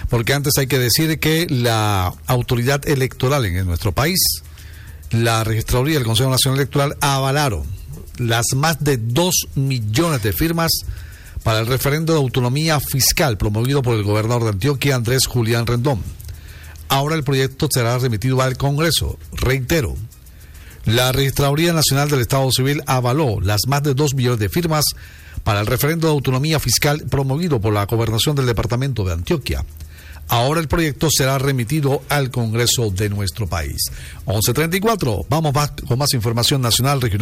porque antes hay que decir que la autoridad electoral en nuestro país, la Registraduría del Consejo Nacional Electoral, avalaron las más de 2 millones de firmas para el referendo de autonomía fiscal promovido por el gobernador de Antioquia, Andrés Julián Rendón. Ahora el proyecto será remitido al Congreso. Reitero, la Registraduría Nacional del Estado Civil avaló las más de 2 millones de firmas para el referendo de autonomía fiscal promovido por la Gobernación del Departamento de Antioquia. Ahora el proyecto será remitido al Congreso de nuestro país. 11:34, vamos con más información nacional, regional.